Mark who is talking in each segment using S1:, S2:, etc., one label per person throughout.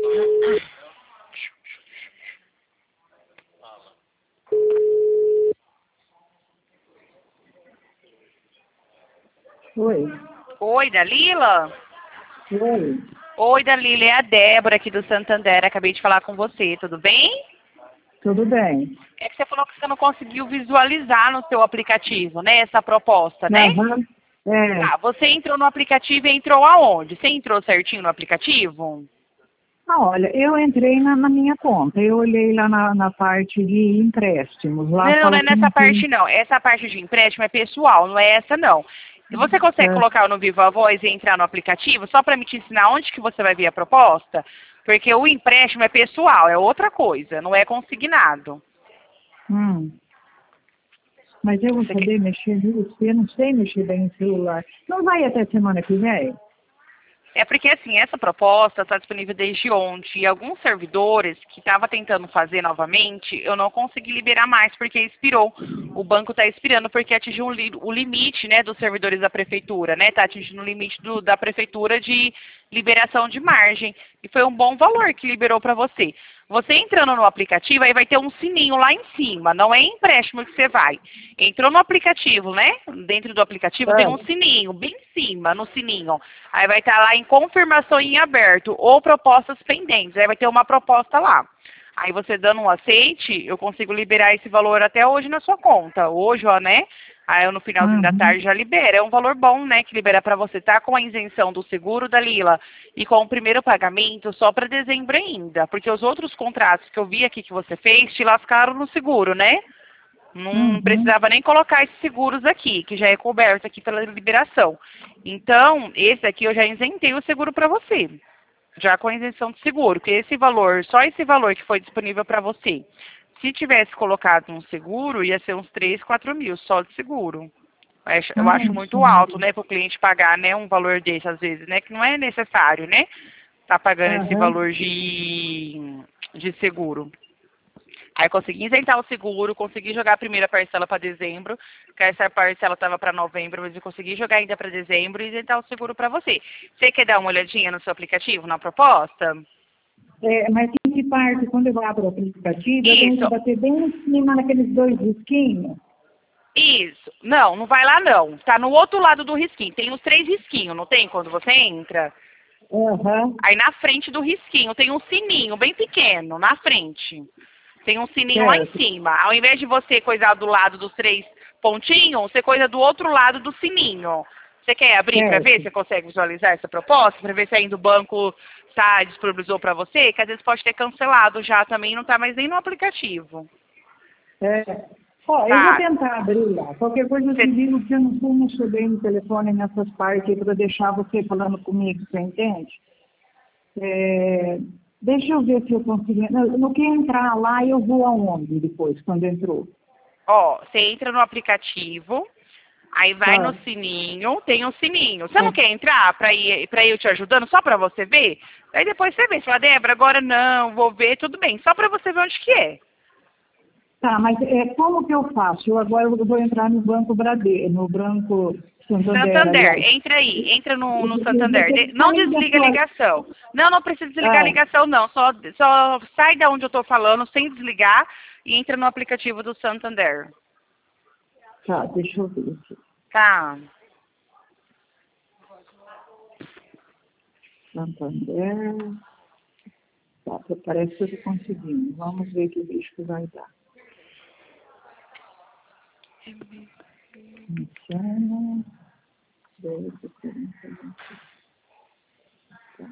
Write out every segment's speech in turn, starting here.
S1: Oi.
S2: Oi, Dalila?
S1: Oi.
S2: Oi, Dalila, é a Débora aqui do Santander. Acabei de falar com você, tudo bem?
S1: Tudo bem?
S2: É que você falou que você não conseguiu visualizar no seu aplicativo, né? Essa proposta, né?
S1: Aham. É.
S2: Tá, você entrou no aplicativo e entrou aonde? Você entrou certinho no aplicativo?
S1: Ah, olha, eu entrei na minha conta. Eu olhei lá na parte de empréstimos. Lá
S2: Não, não
S1: fala
S2: é
S1: que
S2: nessa
S1: não tem.
S2: parte não. Essa parte de empréstimo é pessoal, não é essa não. E você consegue
S1: É.
S2: colocar no Viva Voz e entrar no aplicativo só para me te ensinar onde que você vai ver a proposta? Porque o empréstimo é pessoal, é outra coisa, não é consignado.
S1: Hum. Mas eu vou
S2: Você quer-
S1: saber mexer nisso. Eu não sei mexer bem no celular. Não vai até semana que vem?
S2: É porque, assim, essa proposta está disponível desde ontem e alguns servidores que estavam tentando fazer novamente, eu não consegui liberar mais porque expirou. O banco está expirando porque atingiu o limite, né, dos servidores da prefeitura, né? Está atingindo o limite da prefeitura de liberação de margem. E foi um bom valor que liberou para você. Você entrando no aplicativo, aí vai ter um sininho lá em cima, não é empréstimo que você vai. Entrou no aplicativo, né? Dentro do aplicativo tem um
S1: É.
S2: sininho, bem em cima, no sininho. Aí vai estar lá em confirmação em aberto ou propostas pendentes. Aí vai ter uma proposta lá. Aí você dando um aceite, eu consigo liberar esse valor até hoje na sua conta. Hoje, ó, né? Aí eu, no finalzinho da
S1: Uhum.
S2: tarde já libera. É um valor bom, né? Que libera para você. Tá com a isenção do seguro da Lila e com o primeiro pagamento só para dezembro ainda. Porque os outros contratos que eu vi aqui que você fez te lascaram no seguro, né? Não
S1: Uhum.
S2: precisava nem colocar esses seguros aqui, que já é coberto aqui pela liberação. Então, esse aqui eu já isentei o seguro para você, já com a isenção do seguro, que esse valor, só esse valor que foi disponível para você, se tivesse colocado um seguro, ia ser uns 3, 4 mil só de seguro. Eu acho muito alto,
S1: Sim.
S2: né, para o cliente pagar, né, um valor desse às vezes, né, que não é necessário, né, tá pagando esse
S1: Aham.
S2: valor de seguro. Aí eu consegui isentar o seguro, consegui jogar a primeira parcela para dezembro, que essa parcela estava para novembro, mas eu consegui jogar ainda para dezembro e isentar o seguro para você. Você quer dar uma olhadinha no seu aplicativo, na proposta?
S1: É, mas em que parte, quando eu abro o aplicativo, eu tenho que
S2: Isso,
S1: bater bem em cima naqueles dois risquinhos?
S2: isso. Não, não vai lá não. Tá no outro lado do risquinho. Tem os 3 risquinhos, não tem quando você entra?
S1: Aham.
S2: Aí na frente do risquinho tem um sininho bem pequeno, na frente. Tem um sininho lá em
S1: Certo.
S2: cima. Ao invés de você coisar do lado dos 3 pontinhos, você coisa do outro lado do sininho. Você quer abrir para ver se
S1: Certo.
S2: você consegue visualizar essa proposta? Para ver se ainda o banco disponibilizou para você? Que às vezes pode ter cancelado já também e não está mais nem no aplicativo.
S1: É. Ó, eu vou
S2: Tá.
S1: tentar abrir lá. Qualquer coisa eu te
S2: Você
S1: digo que eu não vou mexer bem no telefone nessas partes para deixar você falando comigo, você entende? É, deixa eu ver se eu consigo. No que entrar lá, eu vou aonde depois, quando entrou?
S2: Ó, você entra no aplicativo, aí vai no
S1: Tá.
S2: sininho, tem um sininho. Você não
S1: Tá.
S2: quer entrar para ir eu te ajudando, só para você ver? Aí depois você vê, você fala, Débora, agora não, vou ver, tudo bem, só para você ver onde que é.
S1: Tá, mas como que eu faço? Eu agora eu vou entrar no Banco Bradesco, no Banco Santander,
S2: Santander,
S1: aliás.
S2: entra aí, entra no
S1: Eu vou
S2: Santander.
S1: ter que
S2: Não
S1: sair da
S2: desliga a
S1: sua...
S2: ligação. Não, não precisa desligar a
S1: Ah,
S2: ligação, não. Só sai da onde eu estou falando sem desligar e entra no aplicativo do Santander.
S1: tá, deixa eu ver aqui.
S2: Tá.
S1: Santander. Tá, parece que eu estou conseguindo. Vamos ver que bicho que vai dar. Iniciando. 12, 40, tá.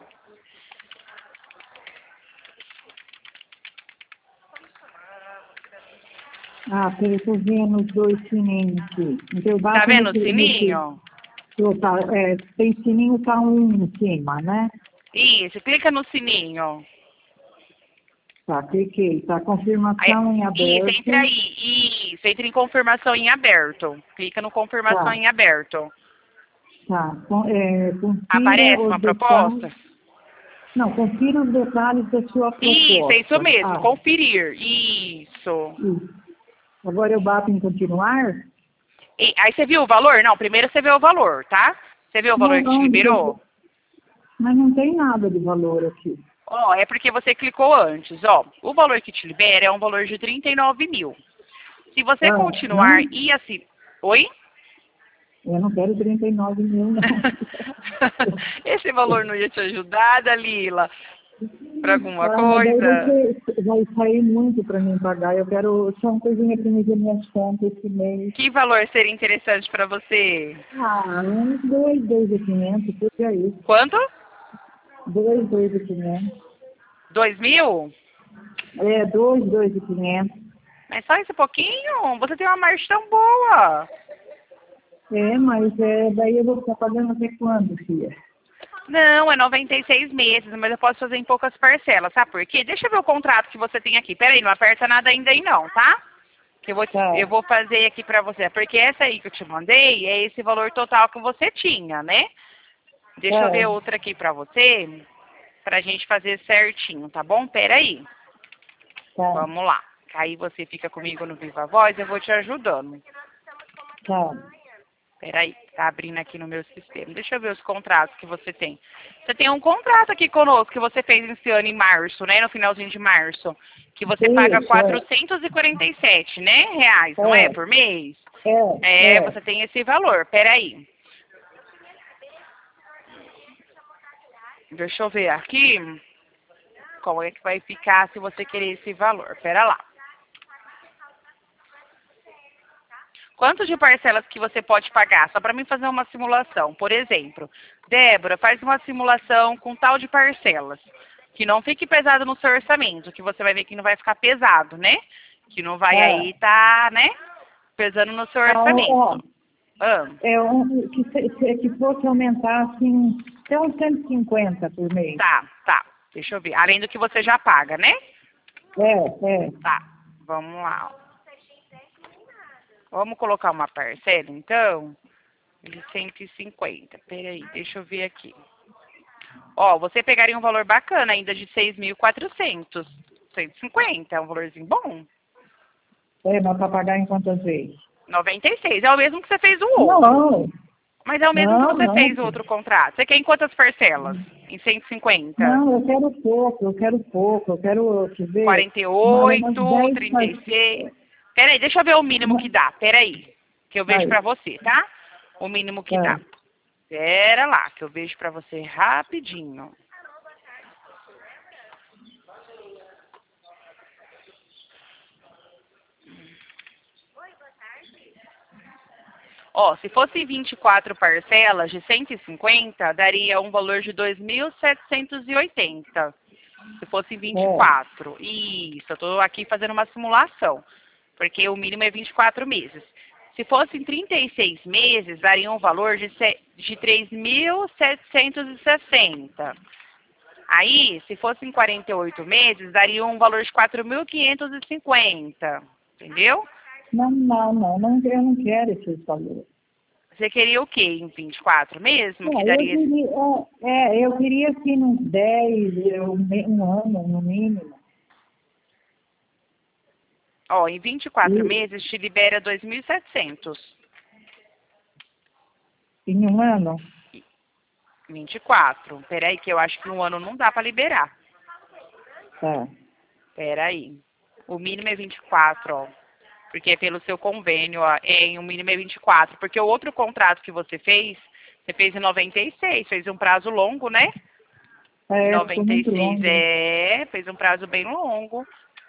S1: Peraí, eu estou vendo os dois sininhos aqui. Então eu
S2: Tá
S1: bato
S2: vendo o
S1: nesse
S2: sininho?
S1: tá, tem sininho, tá um em cima, né?
S2: Isso, clica no sininho.
S1: Tá, cliquei. Tá,
S2: Aí,
S1: confirmação em
S2: isso, entra
S1: aberto.
S2: aí. Isso, entra em confirmação em aberto. Clica no confirmação
S1: Tá,
S2: em aberto.
S1: tá. Confira
S2: Aparece
S1: os
S2: uma
S1: detalhes.
S2: proposta?
S1: Não, confira os detalhes da sua
S2: Isso, é isso
S1: proposta.
S2: mesmo, conferir. Isso.
S1: Isso. Agora eu bato em continuar?
S2: Aí você viu o valor? Não, primeiro você vê o valor, tá? Você viu o valor
S1: Não,
S2: que te
S1: não,
S2: liberou?
S1: mas não tem nada de valor aqui.
S2: Ó, é porque você clicou antes, ó. O valor que te libera é um valor de 39 mil. Se você continuar
S1: não,
S2: e assim... Oi?
S1: eu não quero 39 mil, não.
S2: Esse valor não ia te ajudar, Dalila? Para alguma
S1: Mas daí
S2: coisa?
S1: vai sair muito para mim pagar. Eu quero só uma coisinha para me ver minhas contas esse mês.
S2: Que valor seria interessante para você?
S1: Uns 2.500, por aí.
S2: Quanto?
S1: 2.500.
S2: 2.000?
S1: 2.500.
S2: Mas só esse pouquinho? Você tem uma margem tão boa.
S1: Mas daí eu vou ficar pagando até quando, filha?
S2: Não, é 96 meses, mas eu posso fazer em poucas parcelas, sabe por quê? Deixa eu ver o contrato que você tem aqui. Peraí, não aperta nada ainda aí não, tá? Que
S1: Tá.
S2: eu vou fazer aqui pra você. Porque essa aí que eu te mandei é esse valor total que você tinha, né? Deixa eu ver outra aqui pra você, pra gente fazer certinho, tá bom? Peraí.
S1: Tá.
S2: Vamos lá. Aí você fica comigo no Viva Voz, eu vou te ajudando.
S1: Tá.
S2: Peraí, tá abrindo aqui no meu sistema. Deixa eu ver os contratos que você tem. Você tem um contrato aqui conosco que você fez esse ano em março, né? No finalzinho de março. Que você paga 447, né? Reais, não é? Por mês? Você tem esse valor. Peraí. Deixa eu ver aqui. Qual é que vai ficar se você querer esse valor? Pera lá. Quanto de parcelas que você pode pagar? Só para mim fazer uma simulação. Por exemplo, Débora, faz uma simulação com tal de parcelas. Que não fique pesado no seu orçamento, que você vai ver que não vai ficar pesado, né? Que não vai aí tá, né? Pesando no seu orçamento.
S1: Que fosse aumentar, assim, até uns 150 por mês.
S2: Tá. Deixa eu ver. Além do que você já paga, né?
S1: Tá,
S2: vamos lá. Vamos colocar uma parcela, então, de 150. Peraí, deixa eu ver aqui. Ó, você pegaria um valor bacana ainda de 6.400. 150, é um valorzinho bom.
S1: Mas para pagar em quantas vezes?
S2: 96, é o mesmo que você fez o outro.
S1: Não.
S2: Mas é o mesmo que você fez o outro contrato. Você quer em quantas parcelas? Em 150?
S1: Não, eu quero pouco. Eu quero, quer ver,
S2: 48, 36... Peraí, deixa eu ver o mínimo que dá. Peraí, que eu vejo pra você, tá? O mínimo que dá. Pera lá, que eu vejo pra você rapidinho. Ó, se fosse 24 parcelas de 150, daria um valor de 2.780. Se fosse 24. Isso, eu tô aqui fazendo uma simulação. Porque o mínimo é 24 meses. Se fossem 36 meses, daria um valor de 3.760. Aí, se fossem 48 meses, daria um valor de 4.550. Entendeu?
S1: Não, eu não quero esses valores.
S2: Você queria o quê? Em 24 mesmo?
S1: Eu queria assim, uns 10, um ano, no mínimo.
S2: Ó, em 24 meses te libera 2.700.
S1: Em um ano?
S2: 24. Peraí, que eu acho que um ano não dá para liberar.
S1: Tá.
S2: Peraí. O mínimo é 24, ó. Porque é pelo seu convênio, ó. O mínimo é 24. Porque o outro contrato que você fez em 96. Fez um prazo longo, né? 96, fez um prazo bem longo.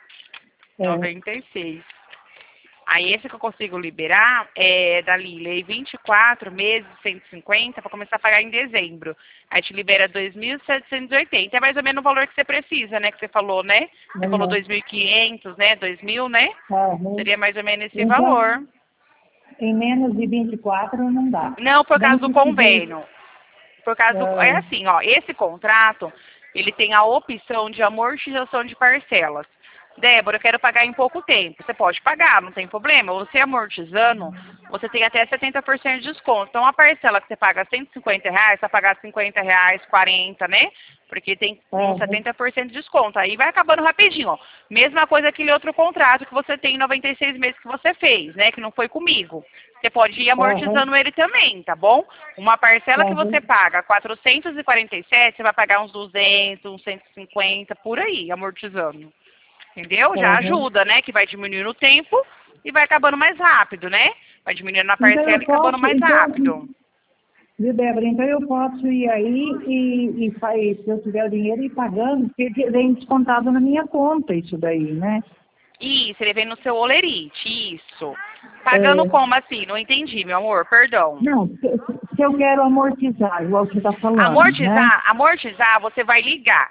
S2: 96. Aí esse que eu consigo liberar é da Lila, 24 meses, 150, para começar a pagar em dezembro. Aí te libera 2.780. É mais ou menos o valor que você precisa, né? Que você falou, né? Você falou 2.500, né? 2.000, né? Seria mais ou menos esse valor.
S1: Em menos de 24 não dá.
S2: Não, por causa do convênio. Por causa é assim, ó, esse contrato, ele tem a opção de amortização de parcelas. Débora, eu quero pagar em pouco tempo. Você pode pagar, não tem problema. Você amortizando, você tem até 70% de desconto. Então, a parcela que você paga R$ 150, você vai pagar R$ 50, 40, né? Porque tem uns 70% de desconto. Aí vai acabando rapidinho, ó. Mesma coisa aquele outro contrato que você tem em 96 meses que você fez, né? Que não foi comigo. Você pode ir amortizando ele também, tá bom? Uma parcela que você paga 447, você vai pagar uns 200, uns 150, por aí, amortizando. Entendeu? Já ajuda, né? Que vai diminuindo o tempo e vai acabando mais rápido, né? Vai diminuindo a parcela e acabando mais rápido.
S1: Viu, Débora? Então eu posso ir aí se eu tiver o dinheiro, ir pagando, porque vem descontado na minha conta isso daí, né?
S2: Isso, ele vem no seu olerite, isso. Pagando como assim? Não entendi, meu amor, perdão.
S1: Não, se eu quero amortizar, igual você está falando,
S2: Amortizar, você vai ligar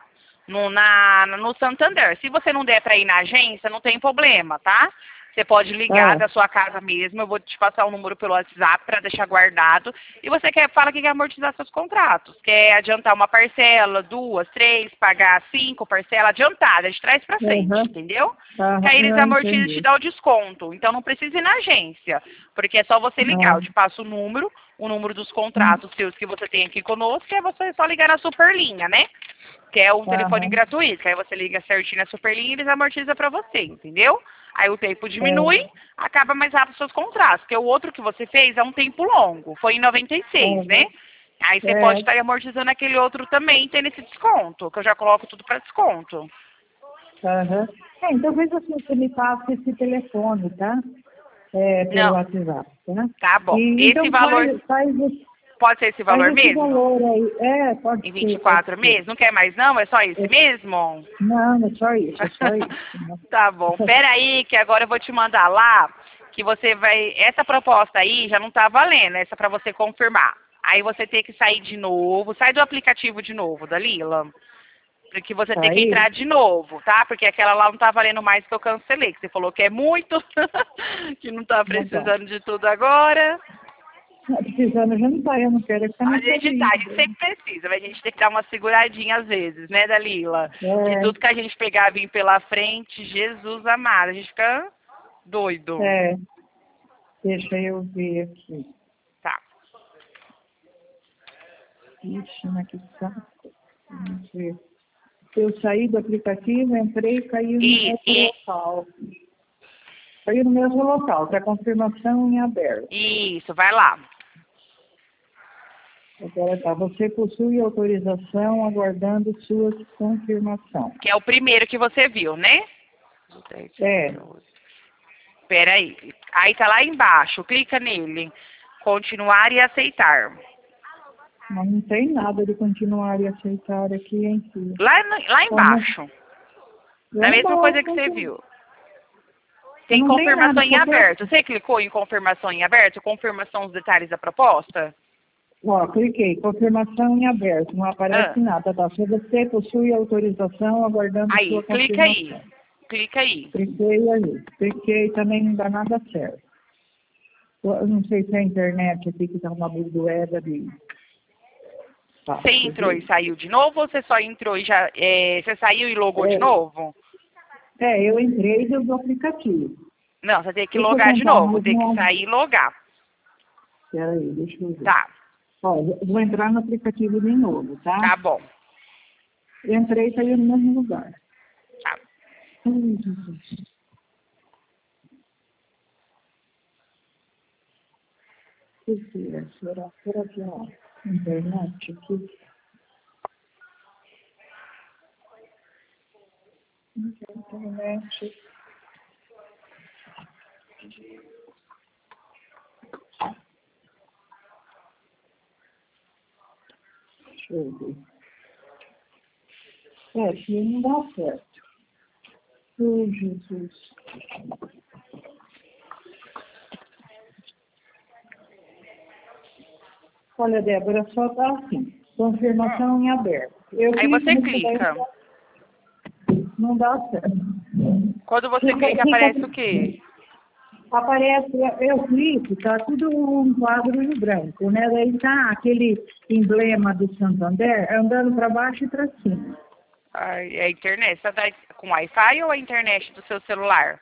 S2: no Santander. Se você não der para ir na agência, não tem problema, tá? Você pode ligar da sua casa mesmo, eu vou te passar o número pelo WhatsApp para deixar guardado. E você fala que quer amortizar seus contratos. Quer adiantar uma parcela, 2, 3, pagar 5 parcelas adiantadas, de trás para frente, entendeu? Que aí eles amortizam e te dão o desconto. Então não precisa ir na agência, porque é só você ligar. Eu te passo o número dos contratos seus que você tem aqui conosco, que é você só ligar na Superlinha, né? Que é um telefone gratuito, que aí você liga certinho na Superlinha e eles amortizam para você, entendeu? Aí o tempo diminui, acaba mais rápido os seus contratos, porque o outro que você fez é um tempo longo, foi em 96, né? Aí você pode estar amortizando aquele outro também, tendo esse desconto, que eu já coloco tudo para desconto.
S1: Então veja se você me passa esse telefone, tá? Pelo WhatsApp, tá?
S2: Tá bom.
S1: E,
S2: esse
S1: então
S2: valor... Pode ser esse valor mesmo?
S1: Valor aí. Pode ser.
S2: Em 24 meses? Não quer mais não? É só esse mesmo?
S1: Não, é só isso,
S2: Tá bom. Pera aí, que agora eu vou te mandar lá, que você vai... Essa proposta aí já não tá valendo, essa para você confirmar. Aí você tem que sair de novo, sai do aplicativo de novo, Dalila. Porque você tem que entrar de novo, tá? Porque aquela lá não tá valendo mais que eu cancelei, que você falou que é muito, que não tá precisando de tudo agora.
S1: Precisando já não tá, eu não quero que
S2: a gente sempre precisa, mas a gente tem que dar uma seguradinha às vezes, né, Dalila? Que tudo que a gente pegar vir pela frente, Jesus amado, a gente fica doido.
S1: Deixa eu ver aqui.
S2: Tá.
S1: Ixi, mas que saco. Vamos ver. Eu saí do aplicativo, entrei e caí no mesmo local. Caiu no mesmo local, que é a confirmação em aberto.
S2: Isso, vai lá.
S1: Agora tá, você possui autorização aguardando sua confirmação.
S2: Que é o primeiro que você viu, né? Espera aí. Aí tá lá embaixo, clica nele. Continuar e aceitar.
S1: Mas não tem nada de continuar e aceitar aqui em si.
S2: Lá embaixo. Da mesma coisa que você viu. Tem confirmação em aberto. Você clicou em confirmação em aberto? Confirmação dos detalhes da proposta?
S1: Cliquei. Confirmação em aberto. Não aparece nada, tá? Se você possui autorização aguardando sua confirmação.
S2: Clica aí.
S1: Cliquei aí. Cliquei também não dá nada certo. Eu não sei se é a internet aqui que tá uma burdoada de...
S2: Você entrou e saiu de novo ou você só entrou e já... você saiu e logou de novo?
S1: Eu entrei do aplicativo.
S2: Não, você tem que logar de novo. Tem que sair e logar.
S1: Peraí, deixa eu ver.
S2: Tá.
S1: Vou entrar no aplicativo de novo, tá?
S2: Tá bom.
S1: Entrei e saiu no mesmo lugar.
S2: Tá.
S1: Será que a internet aqui? Internet. Deixa eu ver. Aqui não dá certo. Jesus. Olha, Débora, só tá assim. Confirmação em aberto.
S2: Aí você clica.
S1: Não dá certo.
S2: Quando você clica, aparece o quê?
S1: Aparece, eu clico, tá tudo um quadro em branco, né? Daí tá aquele emblema do Santander andando para baixo e para cima.
S2: Ai, é a internet. Você tá com Wi-Fi ou a internet do seu celular?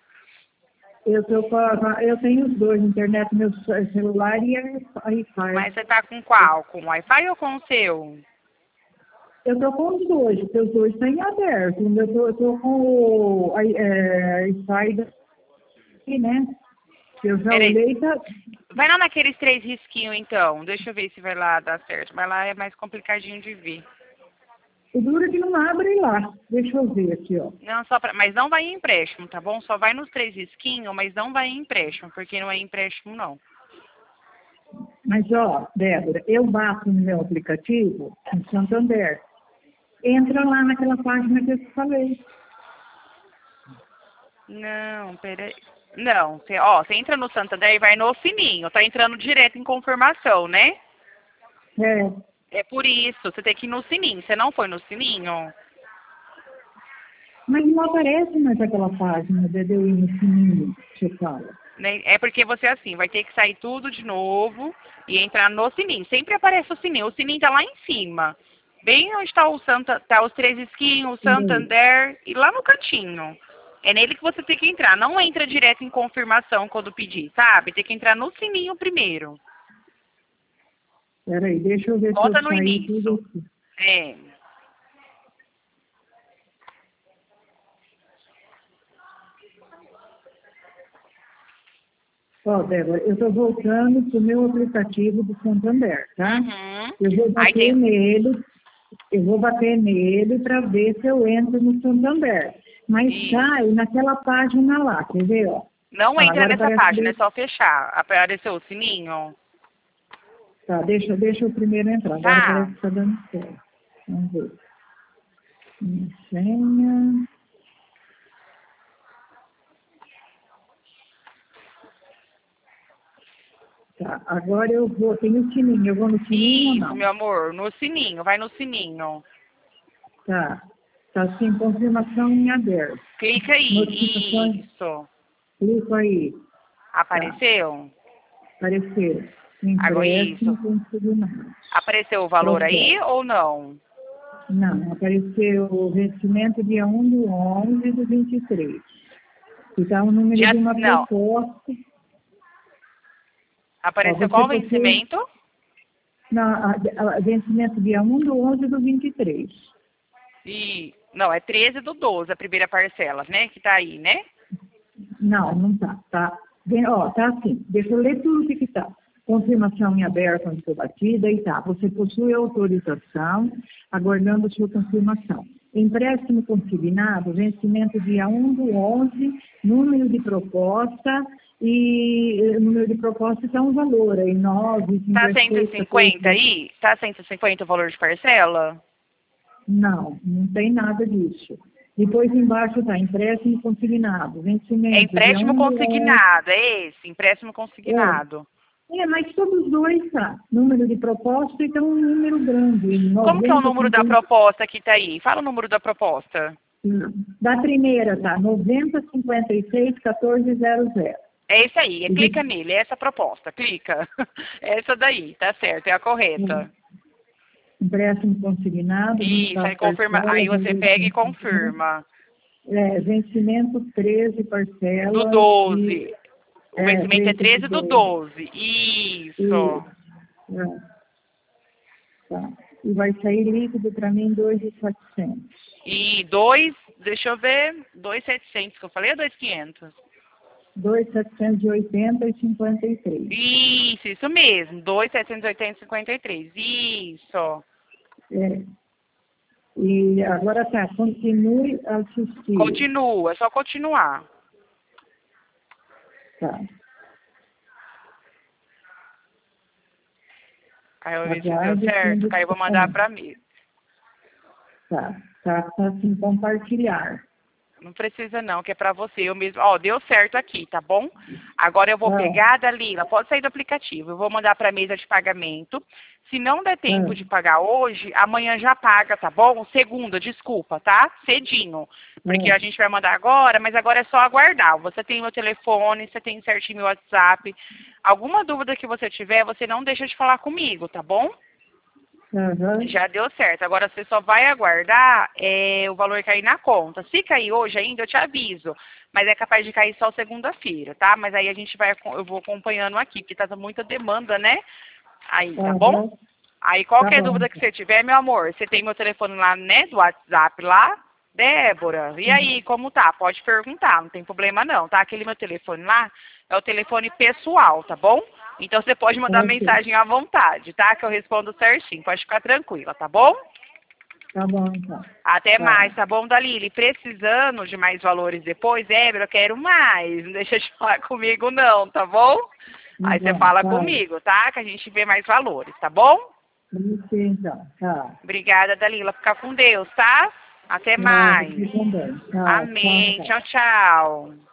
S1: Eu tenho os dois, internet, meu celular e a Wi-Fi.
S2: Mas você tá com qual? Com o Wi-Fi ou com o seu?
S1: Eu tô com os dois, porque os dois estão em aberto. Eu tô com o Wi-Fi daqui, né? Eu já
S2: Peraí.
S1: olhei, tá...
S2: Vai lá naqueles 3 risquinhos, então. Deixa eu ver se vai lá dar certo. Mas lá é mais complicadinho de ver.
S1: O duro é que não abre lá. Deixa eu ver aqui, ó.
S2: Não, mas não vai em empréstimo, tá bom? Só vai nos 3 risquinhos, mas não vai em empréstimo, porque não é empréstimo, não.
S1: Mas, ó, Débora, eu bato no meu aplicativo, no Santander. Entra lá naquela página que eu te falei.
S2: Não, peraí. Não, você entra no Santander e vai no sininho. Tá entrando direto em confirmação, né? É por isso, você tem que ir no sininho. Você não foi no sininho?
S1: Mas não aparece mais aquela página de eu ir no sininho, que você fala.
S2: É porque você, assim, vai ter que sair tudo de novo e entrar no sininho. Sempre aparece o sininho. O sininho tá lá em cima. Bem onde tá tá os 3 esquinhos, o Santander e lá no cantinho. É nele que você tem que entrar. Não entra direto em confirmação quando pedir, sabe? Tem que entrar no sininho primeiro.
S1: Peraí, deixa eu ver
S2: Volta
S1: se eu
S2: no
S1: saí
S2: início.
S1: tudo aqui.
S2: É.
S1: Ó, Débora, eu estou voltando para o meu aplicativo do Santander, tá?
S2: Uhum.
S1: Eu vou bater nele para ver se eu entro no Santander. Mas cai naquela página lá, quer ver, ó?
S2: Não entra nessa página, é
S1: que...
S2: só fechar. Apareceu o sininho?
S1: Tá, deixa eu primeiro entrar. Agora parece que está dando certo. Vamos ver. Minha senha. Tá, agora eu vou, tem o sininho, eu vou no sininho ou não?
S2: Isso, meu amor, no sininho, vai no sininho.
S1: Tá, tá assim, confirmação em aberto.
S2: Clica aí, isso.
S1: Clico aí.
S2: Apareceu?
S1: Tá. Apareceu.
S2: Agora isso. Apareceu o valor aí ou não?
S1: Não, apareceu o vencimento dia 1/11/23. E tá o número de uma proposta.
S2: Apareceu qual vencimento?
S1: Não, vencimento dia 1/11/23.
S2: Não, é 13/12, a primeira parcela, né? Que tá aí, né?
S1: Não tá. Tá assim. Deixa eu ler tudo o que tá. Confirmação em aberto onde foi batida e tá. Você possui autorização, aguardando sua confirmação. Empréstimo consignado, vencimento dia 1/11, número de proposta e número de proposta está um valor aí, 9...
S2: Tá 150 aí? Tá 150 o valor de parcela?
S1: Não tem nada disso. Depois embaixo tá empréstimo consignado, vencimento...
S2: É empréstimo consignado, é esse, empréstimo consignado.
S1: Mas todos os dois tá. Número de proposta e tem um número grande.
S2: Como que é o número da proposta que tá aí? Fala o número da proposta.
S1: Da primeira, tá? 9056-1400.
S2: É esse aí, clica nele, é essa proposta, clica. Essa daí, tá certo, é a correta.
S1: Empréstimo consignado.
S2: Isso, aí, aí você pega e confirma.
S1: Vencimento 13 parcelas.
S2: Do 12. O vencimento é 13/12. Isso.
S1: Tá. E vai sair líquido para mim 2.700.
S2: E deixa eu ver, 2.700 que eu falei ou 2.500?
S1: 2.780,53.
S2: Isso mesmo, 2.780,53. Isso.
S1: E agora tá, continue a assistir.
S2: Continua, é só continuar.
S1: Tá.
S2: Aí eu ver se deu certo, aí eu vou mandar para mim.
S1: Tá assim, compartilhar.
S2: Não precisa não, que é para você. Eu mesmo, deu certo aqui, tá bom? Agora eu vou pegar, Dalila, pode sair do aplicativo. Eu vou mandar para a mesa de pagamento. Se não der tempo de pagar hoje, amanhã já paga, tá bom? Segunda, desculpa, tá? Cedinho. Porque a gente vai mandar agora, mas agora é só aguardar. Você tem meu telefone, você tem certinho meu WhatsApp. Alguma dúvida que você tiver, você não deixa de falar comigo, tá bom?
S1: Uhum.
S2: Já deu certo. Agora você só vai aguardar o valor cair na conta. Se cair hoje ainda, eu te aviso. Mas é capaz de cair só segunda-feira, tá? Mas aí eu vou acompanhando aqui, porque tá muita demanda, né? Aí, tá bom?
S1: Uhum.
S2: Aí
S1: Tá
S2: qualquer
S1: bom,
S2: dúvida que
S1: então.
S2: você tiver, meu amor, você tem meu telefone lá, né, do WhatsApp lá. Débora, e aí, como tá? Pode perguntar, não tem problema não, tá? Aquele meu telefone lá é o telefone pessoal, tá bom? Então você pode mandar
S1: Ok.
S2: mensagem à vontade, tá? Que eu respondo certinho, pode ficar tranquila, tá bom?
S1: Tá bom, então.
S2: Até
S1: Tá.
S2: mais, tá bom, Dalili? Precisando de mais valores depois, Débora, eu quero mais. Não deixa de falar comigo não, tá bom? Aí você
S1: Bom,
S2: fala
S1: tá.
S2: comigo, tá? Que a gente vê mais valores, tá bom?
S1: Isso, então. Tá.
S2: Obrigada, Dalila. Fica com Deus, tá? Até
S1: Tá,
S2: mais.
S1: você também. Tá. Tchau,
S2: Amém.
S1: tchau.
S2: Tchau, tchau.